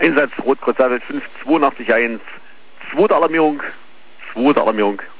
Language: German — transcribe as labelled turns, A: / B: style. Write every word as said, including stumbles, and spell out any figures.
A: Einsatz Rotkreuz fünf zweiundachtzig eins, zweite Alarmierung, zweite Alarmierung.